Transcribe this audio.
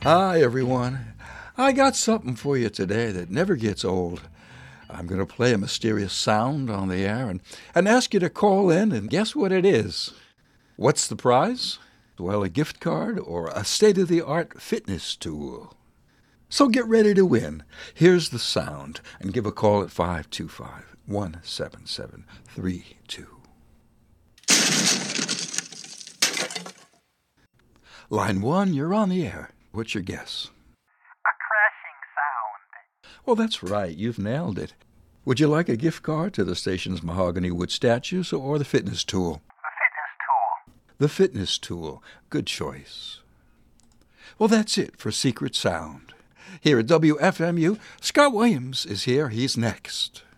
Hi, everyone. I got something for you today that never gets old. I'm going to play a mysterious sound on the air and ask you to call in and guess what it is. What's the prize? Well, a gift card or a state-of-the-art fitness tool. So get ready to win. Here's the sound and give a call at 525-177-32. Line 1, you're on the air. What's your guess? A crashing sound. Well, that's right. You've nailed it. Would you like a gift card to the station's mahogany wood statues or the fitness tool? The fitness tool. The fitness tool. Good choice. Well, that's it for Secret Sound. Here at WFMU, Scott Williams is here. He's next.